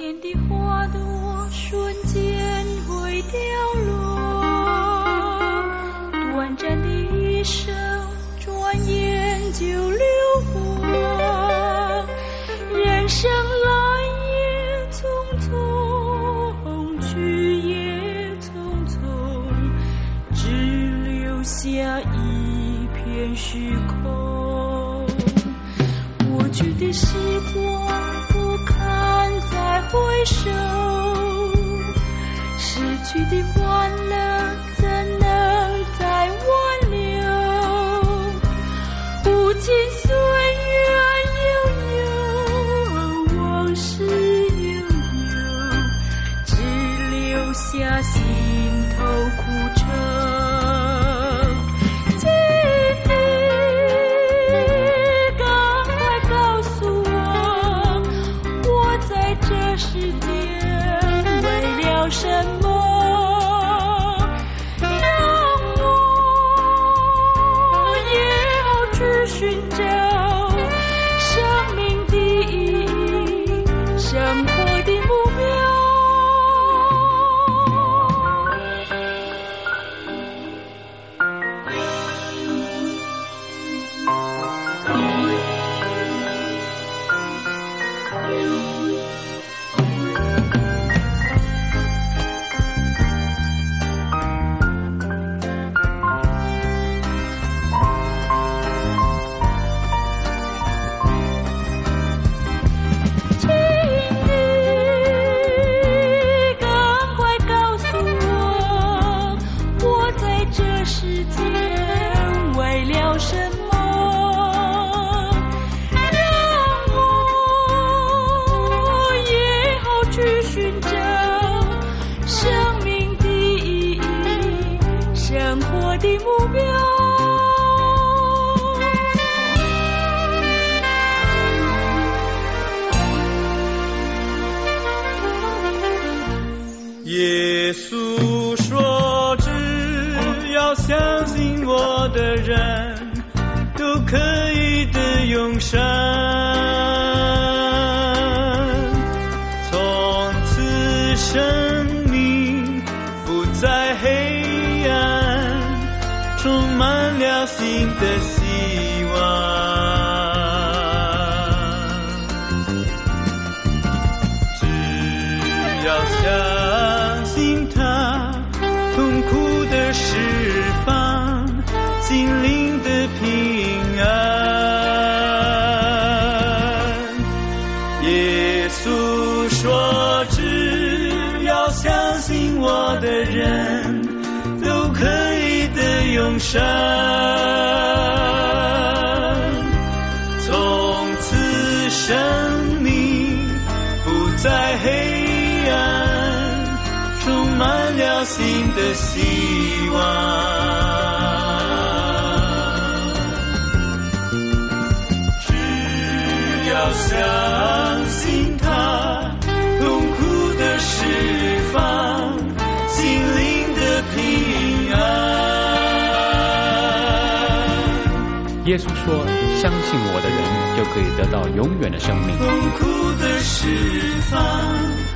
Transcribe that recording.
年的花朵瞬间会凋落，短暂的一生转眼就流过，人生来也匆匆，去也匆匆，只留下一片虚空。过去的时光不堪再回首，失去的欢乐怎能再挽留？无尽岁月悠悠，往事悠悠，只留下心头苦愁。世界为了什么，让我也要去寻找生命的意义，生活的目标。世界为了什么，让我也好去寻找生命的意义，生活的目标。 耶稣说相信我的人都可以得永生，从此生命不再黑暗，充满了新的希望。只要相信他痛苦的释放，心灵的平安。耶稣说只要相信我的人都可以得永生，从此生命不再黑暗，充满了新的希望。只要相信他痛苦的释放，心灵的平安。 耶稣说相信我的人就可以得到永远的生命。 痛苦的释放，